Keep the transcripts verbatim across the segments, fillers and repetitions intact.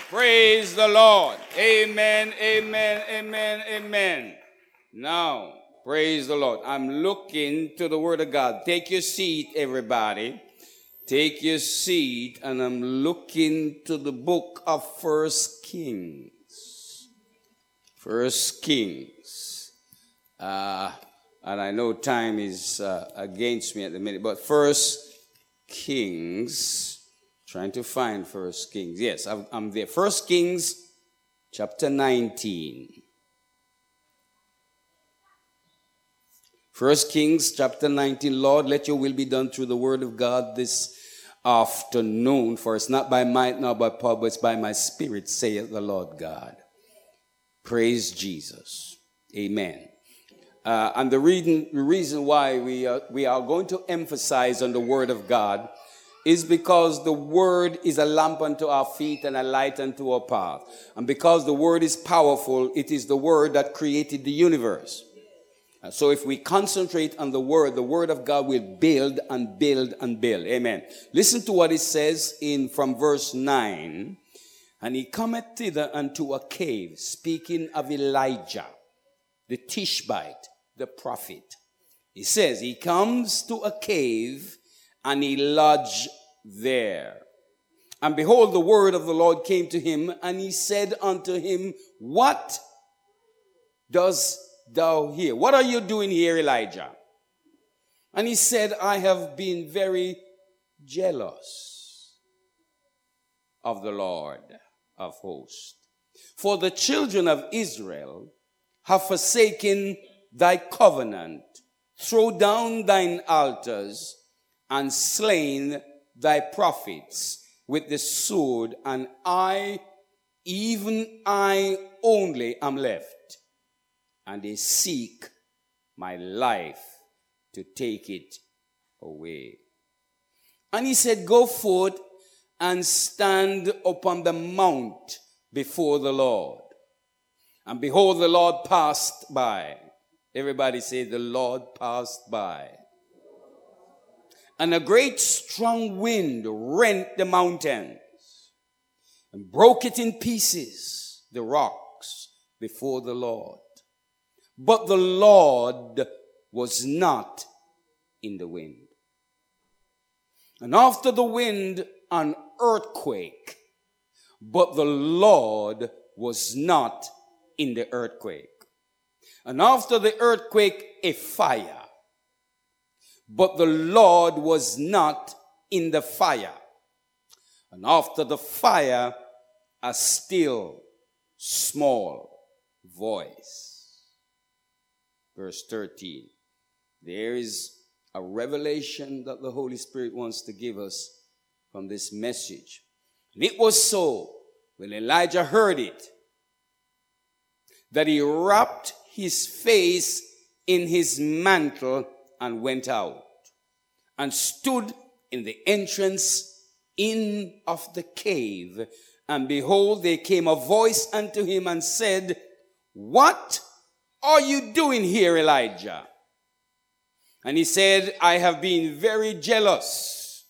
Praise the Lord. Amen, amen, amen, amen. Now, praise the Lord. I'm looking to the Word of God. Take your seat, everybody. Take your seat, and I'm looking to the book of First Kings. First Kings. Uh, and I know time is uh, against me at the minute, but First Kings. Trying to find First Kings. Yes, I'm there. First Kings, chapter nineteen. First Kings, chapter nineteen. Lord, let your will be done through the word of God this afternoon. For it's not by might nor by power, but it's by my spirit, saith the Lord God. Praise Jesus. Amen. Uh, and the reason, the reason why we are, we are going to emphasize on the word of God is because the word is a lamp unto our feet and a light unto our path. And because the word is powerful, it is the word that created the universe. So if we concentrate on the word, the word of God will build and build and build. Amen. Listen to what it says in from verse nine. And he cometh thither unto a cave, speaking of Elijah, the Tishbite, the prophet. He says he comes to a cave and he lodged there. And behold, the word of the Lord came to him, and he said unto him, what dost thou here? What are you doing here, Elijah? And he said, I have been very jealous of the Lord of hosts. For the children of Israel have forsaken thy covenant, throw down thine altars, and slain thy prophets with the sword, and I, even I only, am left, and they seek my life to take it away. And he said, go forth and stand upon the mount before the Lord. And behold, the Lord passed by. Everybody say, the Lord passed by. And a great strong wind rent the mountains and broke it in pieces, the rocks, before the Lord. But the Lord was not in the wind. And after the wind, an earthquake, but the Lord was not in the earthquake. And after the earthquake, a fire. But the Lord was not in the fire. And after the fire, a still small voice. Verse thirteen. There is a revelation that the Holy Spirit wants to give us from this message. And it was so, when Elijah heard it, that he wrapped his face in his mantle and went out, and stood in the entrance in of the cave. And behold, there came a voice unto him and said, what are you doing here, Elijah? And he said, I have been very jealous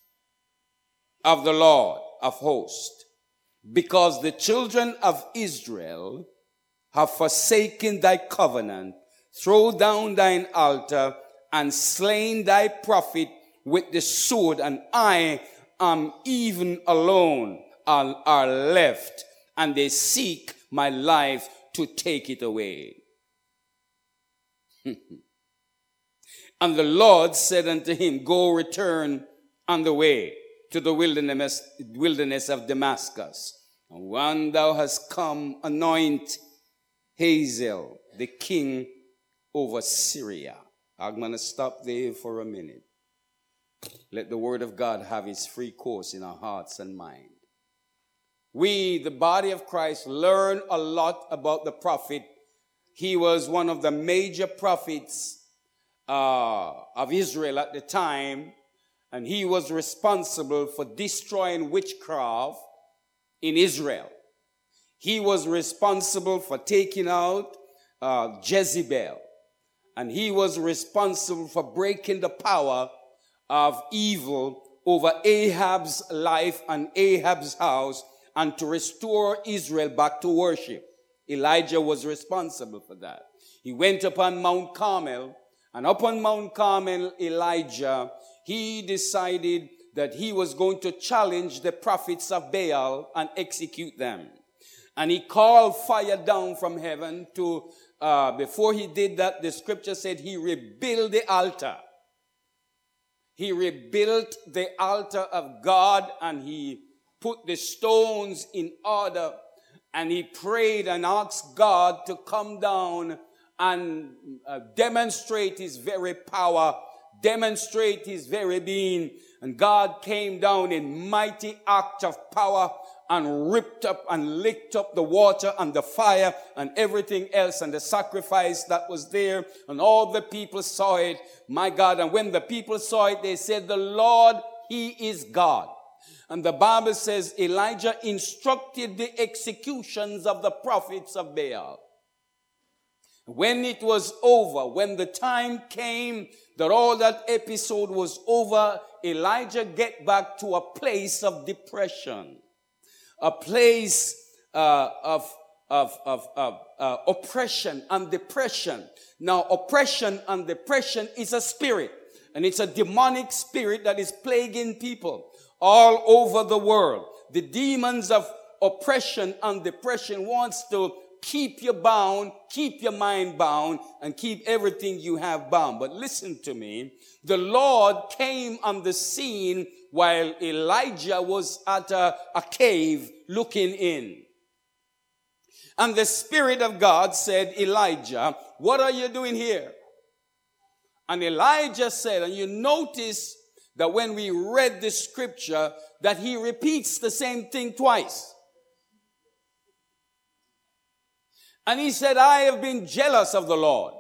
of the Lord of hosts, because the children of Israel have forsaken thy covenant, throw down thine altar, and slain thy prophet with the sword, and I am even alone are, are left, and they seek my life to take it away. And the Lord said unto him, go return on the way to the wilderness, wilderness of Damascus. And when thou hast come, anoint Hazael, the king over Syria. I'm going to stop there for a minute. Let the word of God have its free course in our hearts and mind. We, the body of Christ, learn a lot about the prophet. He was one of the major prophets uh, of Israel at the time, and he was responsible for destroying witchcraft in Israel. He was responsible for taking out uh, Jezebel. And he was responsible for breaking the power of evil over Ahab's life and Ahab's house and to restore Israel back to worship. Elijah was responsible for that. He went upon Mount Carmel, and upon Mount Carmel, Elijah, he decided that he was going to challenge the prophets of Baal and execute them. And he called fire down from heaven to, uh, before he did that, the scripture said he rebuilt the altar. He rebuilt the altar of God, and he put the stones in order, and he prayed and asked God to come down and uh, demonstrate his very power, demonstrate his very being. And God came down in mighty act of power and ripped up and licked up the water and the fire and everything else and the sacrifice that was there. And all the people saw it, my God. And when the people saw it, they said, the Lord, he is God. And the Bible says Elijah instructed the executions of the prophets of Baal. When it was over, when the time came that all that episode was over, Elijah get back to a place of depression, a place uh, of, of, of, of uh, oppression and depression. Now, oppression and depression is a spirit, and it's a demonic spirit that is plaguing people all over the world. The demons of oppression and depression wants to keep you bound, keep your mind bound, and keep everything you have bound. But listen to me. The Lord came on the scene while Elijah was at a, a cave looking in. And the Spirit of God said, Elijah, what are you doing here? And Elijah said, and you notice that when we read the scripture, that he repeats the same thing twice. And he said, I have been jealous of the Lord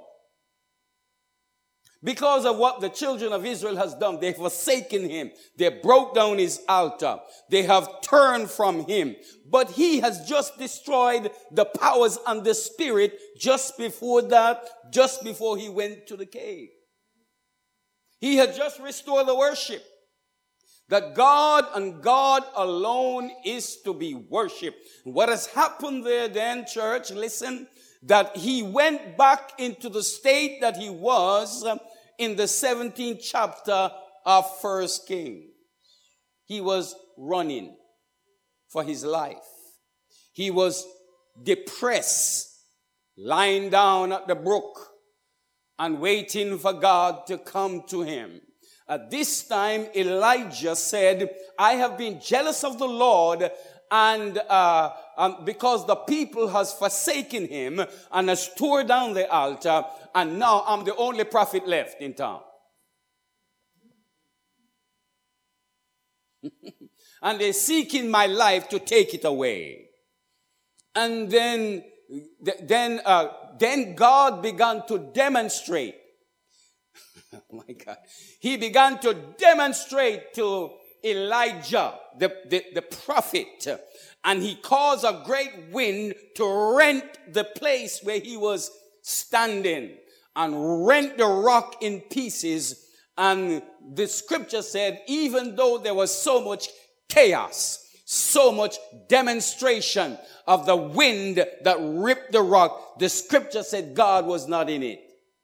because of what the children of Israel has done. They've forsaken him. They broke down his altar. They have turned from him. But he has just destroyed the powers and the spirit just before that, just before he went to the cave. He had just restored the worship. That God and God alone is to be worshipped. What has happened there then, church, listen, that he went back into the state that he was in the seventeenth chapter of First Kings. He was running for his life. He was depressed, lying down at the brook and waiting for God to come to him. At this time, Elijah said, I have been jealous of the Lord, and uh, um, because the people has forsaken him and has torn down the altar, and now I'm the only prophet left in town. And they're seeking my life to take it away. And then, then, uh, then God began to demonstrate. Oh my God. He began to demonstrate to Elijah, the, the, the prophet, and he caused a great wind to rent the place where he was standing and rent the rock in pieces. And the scripture said, even though there was so much chaos, so much demonstration of the wind that ripped the rock, the scripture said God was not in it.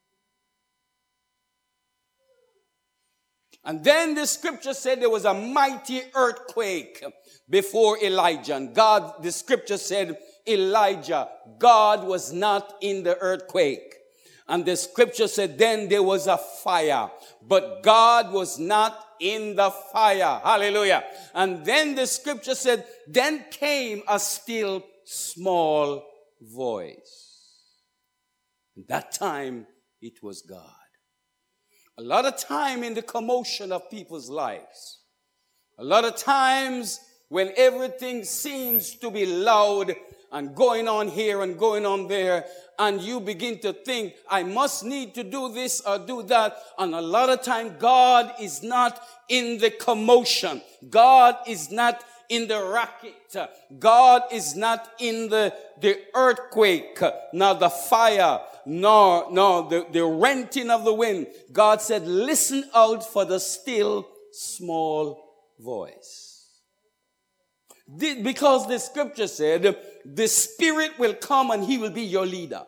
And then the scripture said there was a mighty earthquake before Elijah. And God, the scripture said, Elijah, God was not in the earthquake. And the scripture said then there was a fire, but God was not in the fire. Hallelujah. And then the scripture said, then came a still small voice. At that time, it was God. A lot of time in the commotion of people's lives, a lot of times when everything seems to be loud and going on here and going on there, and you begin to think, I must need to do this or do that. And a lot of time, God is not in the commotion. God is not in the racket. God is not in the, the earthquake, nor the fire, nor, nor the, the renting of the wind. God said, listen out for the still small voice. Because the scripture said, the Spirit will come and he will be your leader.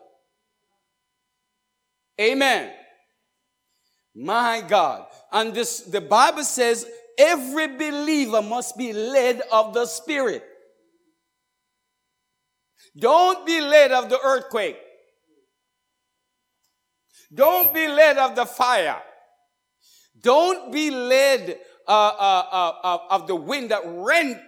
Amen. My God. And this, the Bible says every believer must be led of the Spirit. Don't be led of the earthquake. Don't be led of the fire. Don't be led uh, uh, uh, uh, of the wind that rent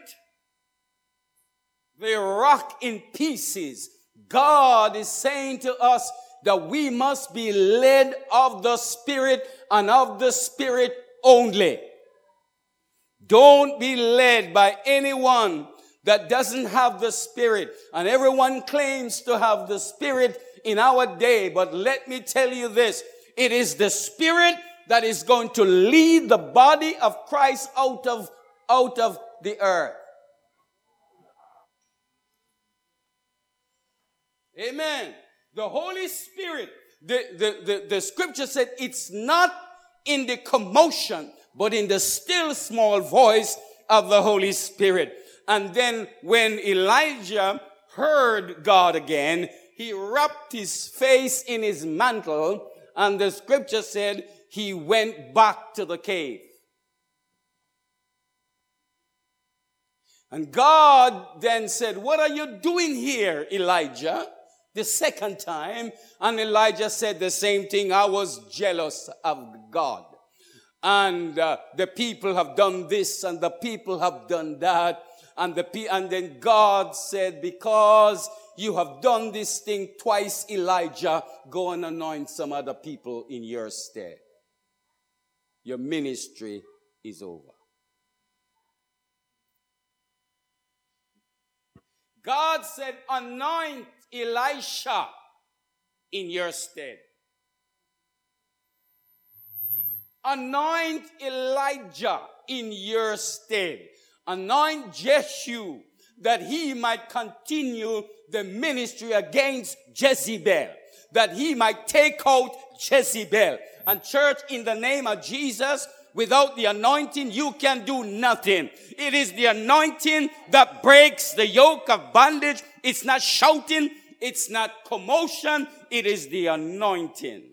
the rock in pieces. God is saying to us that we must be led of the Spirit and of the Spirit only. Don't be led by anyone that doesn't have the Spirit. And everyone claims to have the Spirit in our day. But let me tell you this. It is the Spirit that is going to lead the body of Christ out of, out of the earth. Amen. The Holy Spirit, the, the, the, the scripture said it's not in the commotion, but in the still small voice of the Holy Spirit. And then when Elijah heard God again, he wrapped his face in his mantle, and the scripture said he went back to the cave. And God then said, "What are you doing here, Elijah?" The second time. And Elijah said the same thing. "I was jealous of God. And uh, the people have done this and the people have done that." And, the pe- and then God said, "Because you have done this thing twice, Elijah, go and anoint some other people in your stead. Your ministry is over." God said, "Anoint Elisha in your stead. Anoint Elijah in your stead. Anoint Jehu that he might continue the ministry against Jezebel, that he might take out Jezebel." And church, in the name of Jesus, without the anointing, you can do nothing. It is the anointing that breaks the yoke of bondage. It's not shouting. It's not commotion. It is the anointing.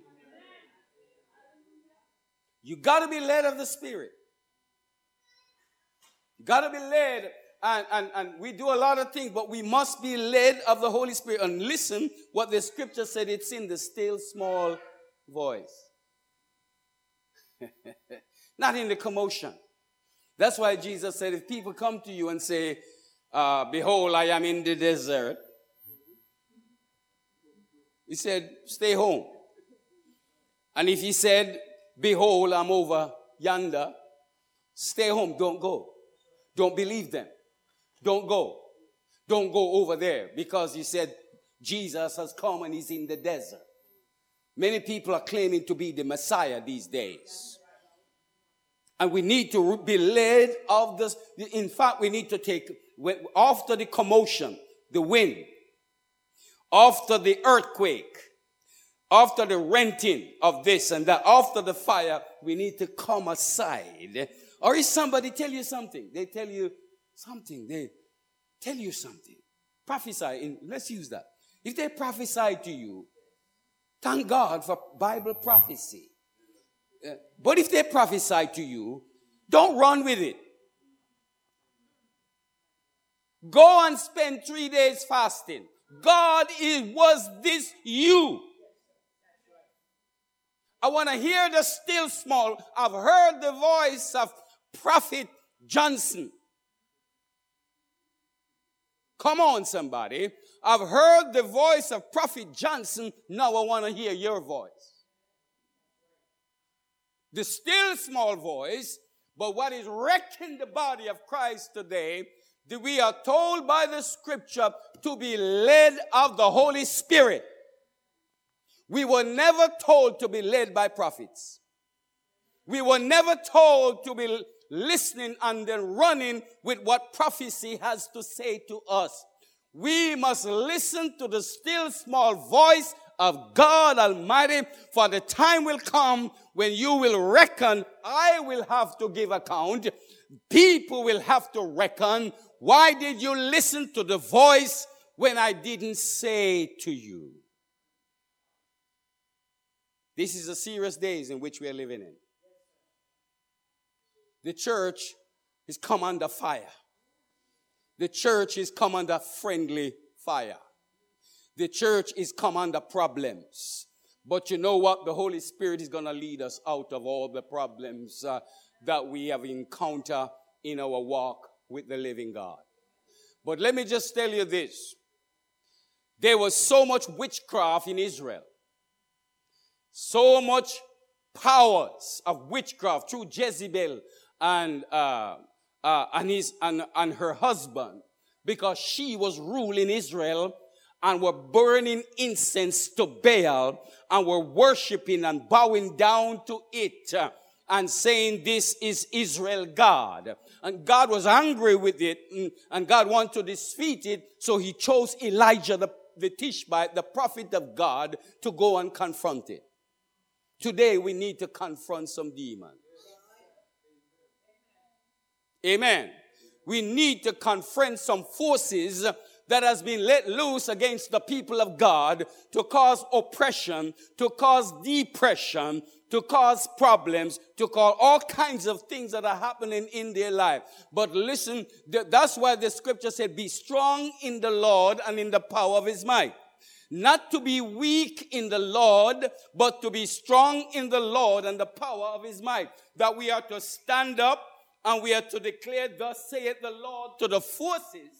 You got to be led of the Spirit. You got to be led. And, and, and we do a lot of things, but we must be led of the Holy Spirit. And listen what the scripture said. It's in the still small voice. Not in the commotion. That's why Jesus said, if people come to you and say, uh, "Behold, I am in the desert," he said, "Stay home." And if he said, "Behold, I'm over yonder," stay home. Don't go. Don't believe them. Don't go. Don't go over there, because he said Jesus has come and he's in the desert. Many people are claiming to be the Messiah these days. And we need to be led of this. In fact, we need to take, after the commotion, the wind, after the earthquake, after the renting of this and that, after the fire, we need to come aside. Or if somebody tell you something, they tell you something, they tell you something. Prophesy, in, let's use that. If they prophesy to you, thank God for Bible prophecy. Uh, but if they prophesy to you, don't run with it. Go and spend three days fasting. God, is, was this you? I want to hear the still small. I've heard the voice of Prophet Johnson. Come on, somebody. I've heard the voice of Prophet Johnson. Now I want to hear your voice. The still small voice, but what is wrecking the body of Christ today, that we are told by the scripture to be led of the Holy Spirit. We were never told to be led by prophets. We were never told to be listening and then running with what prophecy has to say to us. We must listen to the still small voice of God Almighty, for the time will come when you will reckon. I will have to give account. People will have to reckon. Why did you listen to the voice when I didn't say to you? This is a serious days in which we are living in. The church is come under fire. The church is come under friendly fire. The church is come under problems. But you know what? The Holy Spirit is going to lead us out of all the problems uh, that we have encountered in our walk with the living God. But let me just tell you this. There was so much witchcraft in Israel. So much powers of witchcraft through Jezebel and uh, uh, and his and, and her husband, because she was ruling Israel and were burning incense to Baal and were worshiping and bowing down to it uh, and saying, this is Israel God. And God was angry with it, and God wanted to defeat it, so he chose Elijah the, the Tishbite, the prophet of God, to go and confront it. Today we need to confront some demons. Amen. We need to confront some forces that has been let loose against the people of God to cause oppression, to cause depression, to cause problems, to cause all kinds of things that are happening in their life. But listen, that's why the scripture said, be strong in the Lord and in the power of his might. Not to be weak in the Lord, but to be strong in the Lord and the power of his might. That we are to stand up and we are to declare, thus saith the Lord, to the forces,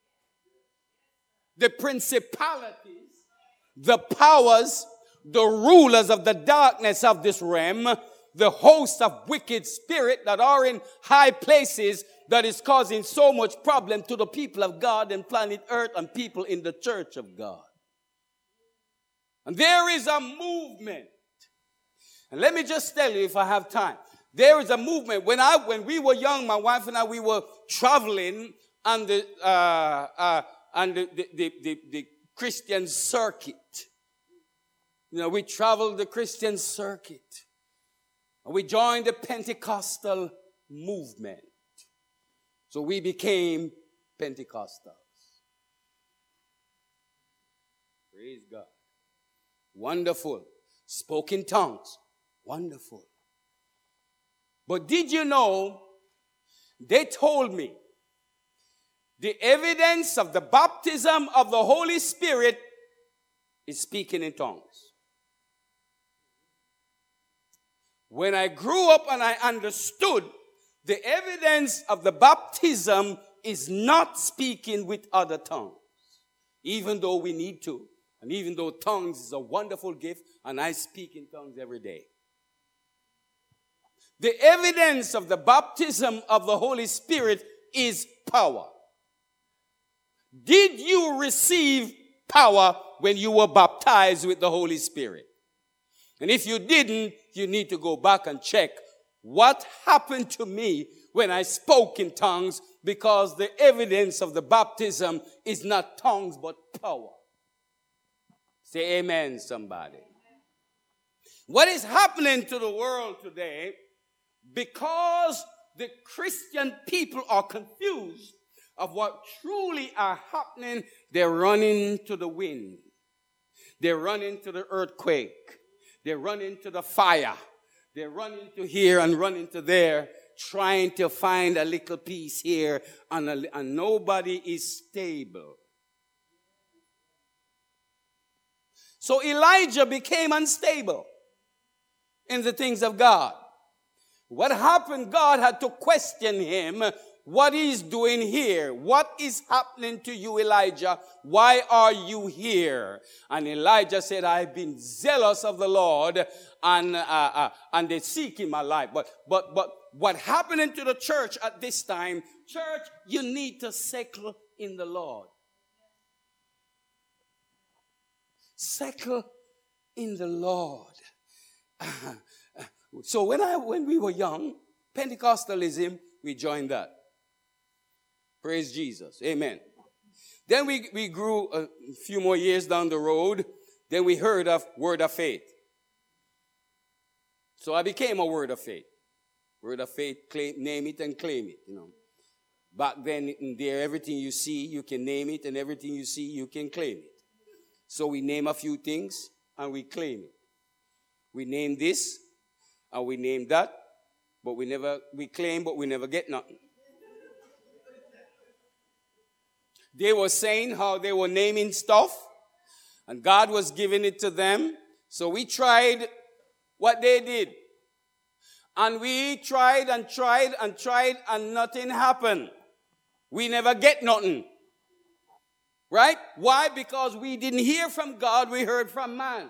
the principalities, the powers, the rulers of the darkness of this realm, the hosts of wicked spirit that are in high places that is causing so much problem to the people of God and planet Earth and people in the church of God. And there is a movement. And let me just tell you, if I have time, there is a movement. When I, when we were young, my wife and I, we were traveling on the, uh, uh, on the, the, the, the, the Christian circuit. You know, we traveled the Christian circuit. And we joined the Pentecostal movement. So we became Pentecostals. Praise God. Wonderful. Spoke in tongues. Wonderful. But did you know, they told me, the evidence of the baptism of the Holy Spirit is speaking in tongues. When I grew up and I understood, the evidence of the baptism is not speaking with other tongues, even though we need to. And even though tongues is a wonderful gift, and I speak in tongues every day. The evidence of the baptism of the Holy Spirit is power. Did you receive power when you were baptized with the Holy Spirit? And if you didn't, you need to go back and check what happened to me when I spoke in tongues, because the evidence of the baptism is not tongues but power. Say amen, somebody. What is happening to the world today, because the Christian people are confused of what truly are happening, they're running to the wind. They're running to the earthquake. They're running to the fire. They're running to here and running to there, trying to find a little piece here, and, a, and nobody is stable. So Elijah became unstable in the things of God. What happened? God had to question him. What he's doing here? What is happening to you, Elijah? Why are you here? And Elijah said, I've been zealous of the Lord, and uh, uh, and they seek in my life. But but but what happening to the church at this time? Church, you need to settle in the Lord. Settle in the Lord. So when I when we were young, Pentecostalism, we joined that. Praise Jesus. Amen. Then we, we grew a few more years down the road. Then we heard of word of faith. So I became a word of faith. Word of faith, claim, name it and claim it, you know. Back then, in there, everything you see, you can name it, and everything you see, you can claim it. So we name a few things, and we claim it. We name this, and we name that, but we never, we claim, but we never get nothing. They were saying how they were naming stuff, and God was giving it to them. So we tried what they did. And we tried and tried and tried, and nothing happened. We never get nothing. Right? Why? Because we didn't hear from God, we heard from man.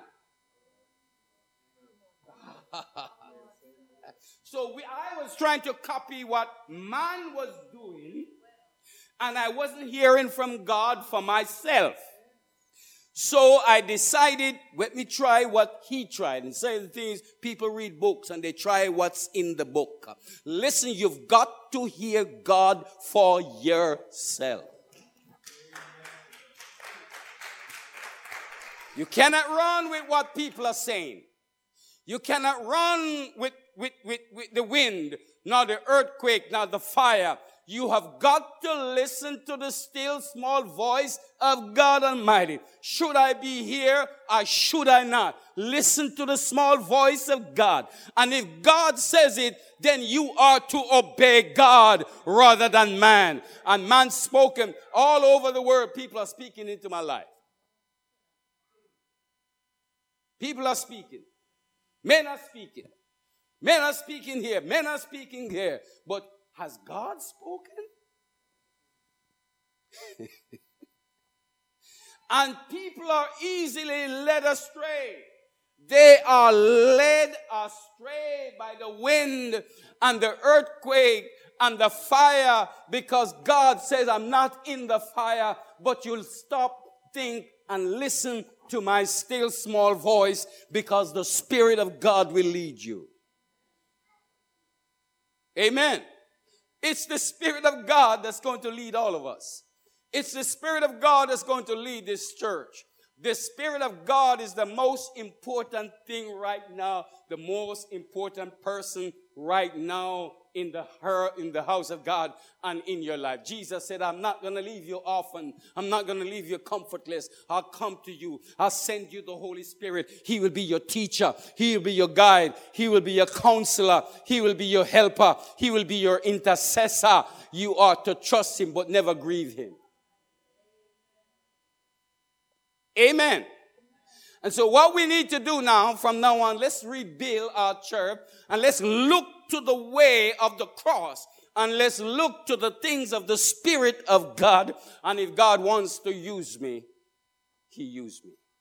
So we, I was trying to copy what man was doing, and I wasn't hearing from God for myself. So I decided, let me try what he tried. And say the things, people read books and they try what's in the book. Listen, you've got to hear God for yourself. You cannot run with what people are saying. You cannot run with, with, with, with the wind, nor the earthquake, nor the fire. You have got to listen to the still small voice of God Almighty. Should I be here or should I not? Listen to the small voice of God. And if God says it, then you are to obey God rather than man. And man spoken all over the world. People are speaking into my life. People are speaking. Men are speaking. Men are speaking here. Men are speaking here. But has God spoken? And people are easily led astray. They are led astray by the wind and the earthquake and the fire, because God says, I'm not in the fire, but you'll stop, think, and listen to my still small voice, because the Spirit of God will lead you. Amen. It's the Spirit of God that's going to lead all of us. It's the Spirit of God that's going to lead this church. The Spirit of God is the most important thing right now, the most important person right now in the her in the house of God and in your life. Jesus said, I'm not going to leave you orphan. I'm not going to leave you comfortless. I'll come to you. I'll send you the Holy Spirit. He will be your teacher. He will be your guide. He will be your counselor. He will be your helper. He will be your intercessor. You are to trust him but never grieve him. Amen. And so what we need to do now, from now on, let's rebuild our church and let's look to the way of the cross and let's look to the things of the Spirit of God. And if God wants to use me, he used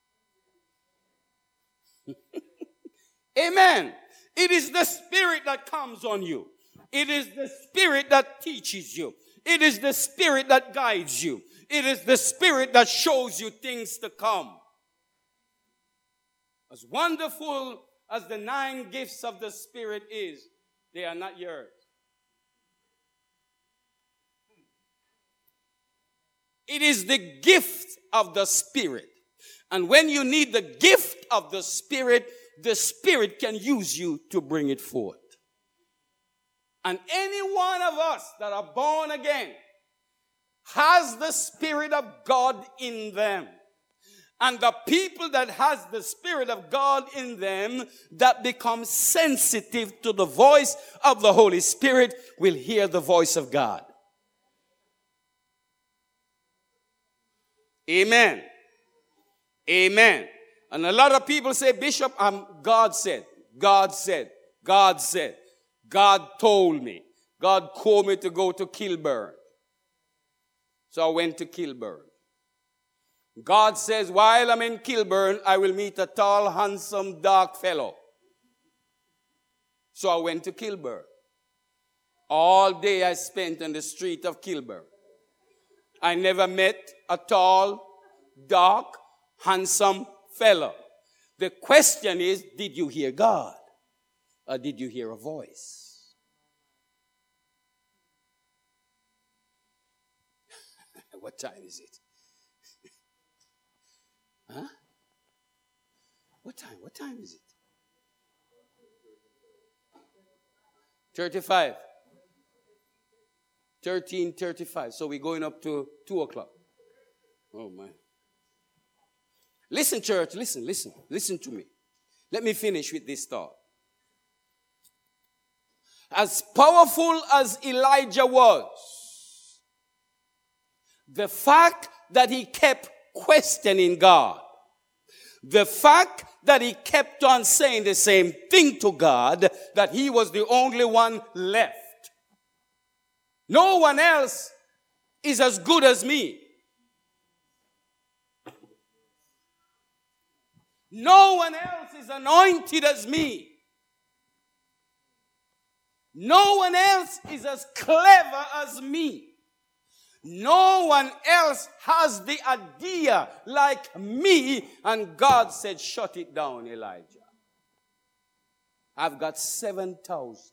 me. Amen. It is the Spirit that comes on you. It is the Spirit that teaches you. It is the Spirit that guides you. It is the Spirit that shows you things to come. As wonderful as the nine gifts of the Spirit is, they are not yours. It is the gift of the Spirit. And when you need the gift of the Spirit, the Spirit can use you to bring it forth. And any one of us that are born again has the Spirit of God in them. And the people that has the Spirit of God in them, that become sensitive to the voice of the Holy Spirit, will hear the voice of God. Amen. Amen. And a lot of people say, Bishop, um, God said, God said, God said, God told me, God called me to go to Kilburn. So I went to Kilburn. God says, while I'm in Kilburn, I will meet a tall, handsome, dark fellow. So I went to Kilburn. All day I spent on the street of Kilburn. I never met a tall, dark, handsome fellow. The question is, did you hear God? Or did you hear a voice? What time is it? Huh? What time? What time is it? thirty-five. thirteen thirty-five. So we're going up to two o'clock. Oh, man. Listen, church, listen, listen, listen to me. Let me finish with this thought. As powerful as Elijah was, the fact that he kept questioning God, the fact that he kept on saying the same thing to God, that he was the only one left. No one else is as good as me. No one else is anointed as me. No one else is as clever as me. No one else has the idea like me. And God said, shut it down, Elijah. I've got seven thousand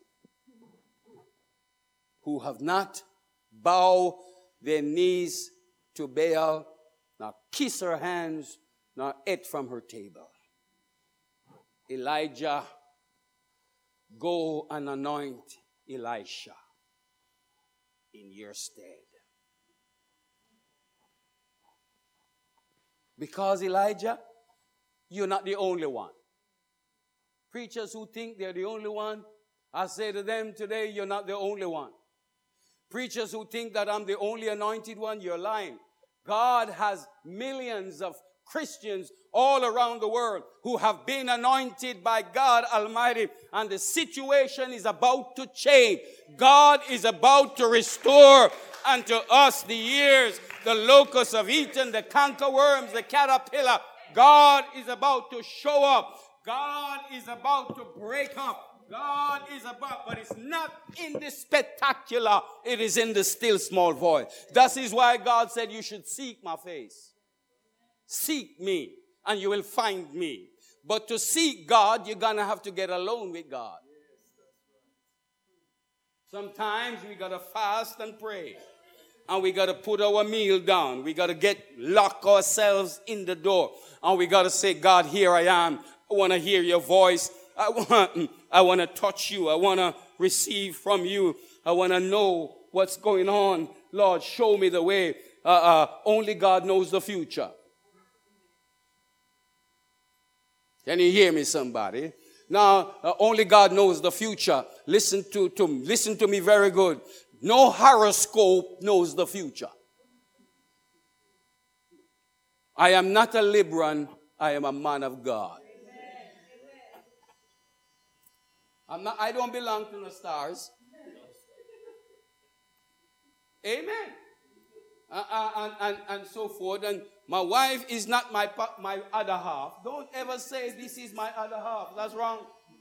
who have not bowed their knees to Baal, nor kiss her hands, nor ate from her table. Elijah, go and anoint Elisha in your stead. Because Elijah, you're not the only one. Preachers who think they're the only one, I say to them today, you're not the only one. Preachers who think that I'm the only anointed one, you're lying. God has millions of Christians all around the world who have been anointed by God Almighty, and the situation is about to change. God is about to restore unto us the years the locusts have eaten, the cankerworms, the caterpillar. God is about to show up. God is about to break up. God is about, but it's not in the spectacular. It is in the still small voice. That is why God said you should seek my face. Seek me and you will find me. But to seek God, you're going to have to get alone with God. Sometimes we got to fast and pray. And we got to put our meal down. We got to get, lock ourselves in the door. And we got to say, God, here I am. I want to hear your voice. I want, I want to touch you. I want to receive from you. I want to know what's going on. Lord, show me the way. Uh, uh, only God knows the future. Can you hear me, somebody? Now, uh, only God knows the future. Listen to, to, listen to me very good. No horoscope knows the future. I am not a Libran. I am a man of God. I'm not, I don't belong to the stars. Amen. Uh, uh, and, and, and so forth. And my wife is not my, my other half. Don't ever say this is my other half. That's wrong.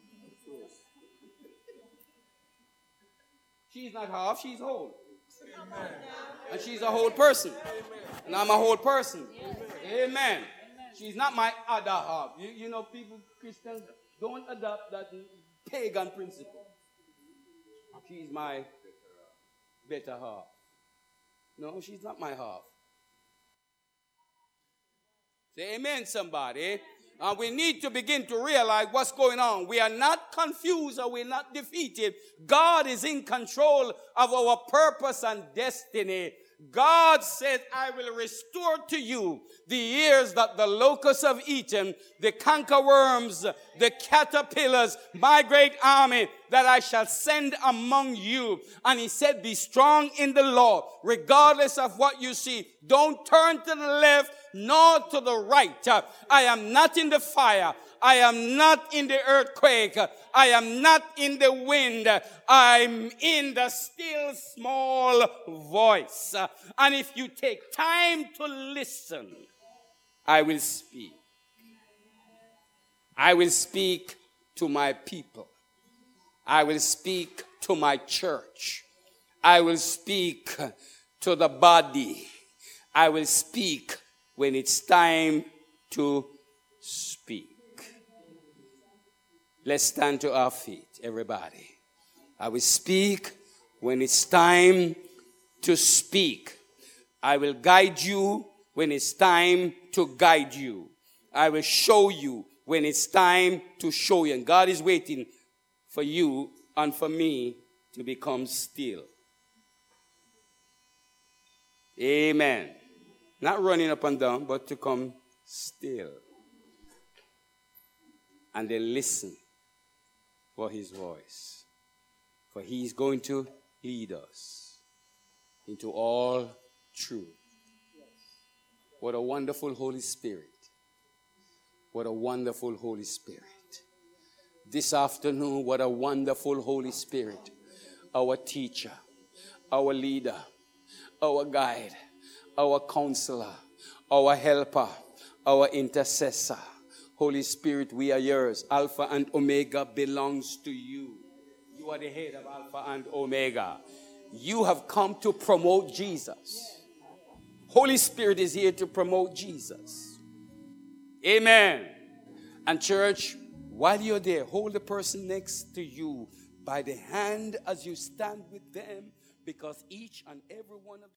She's not half, she's whole. Amen. And she's a whole person. Amen. And I'm a whole person. Yes. Amen. Amen. She's not my other half. You, you know, people, Christians, don't adopt that pagan principle. She's my better half. No, she's not my half. Say amen, somebody. And we need to begin to realize what's going on. We are not confused or we're not defeated. God is in control of our purpose and destiny. God said, I will restore to you the years that the locusts have eaten, the cankerworms, the caterpillars, my great army that I shall send among you. And he said, be strong in the Lord, regardless of what you see. Don't turn to the left nor to the right. I am not in the fire. I am not in the earthquake. I am not in the wind. I'm in the still small voice. And if you take time to listen, I will speak. I will speak to my people. I will speak to my church. I will speak to the body. I will speak when it's time to speak. Let's stand to our feet, everybody. I will speak when it's time to speak. I will guide you when it's time to guide you. I will show you when when it's time to show you. And God is waiting for you and for me to become still. Amen. Not running up and down, but to come still. And then listen for his voice. For he is going to lead us into all truth. What a wonderful Holy Spirit. What a wonderful Holy Spirit. This afternoon, what a wonderful Holy Spirit. Our teacher, our leader, our guide, our counselor, our helper, our intercessor. Holy Spirit, we are yours. Alpha and Omega belongs to you. You are the head of Alpha and Omega. You have come to promote Jesus. Holy Spirit is here to promote Jesus. Amen. And church, while you're there, hold the person next to you by the hand as you stand with them, because each and every one of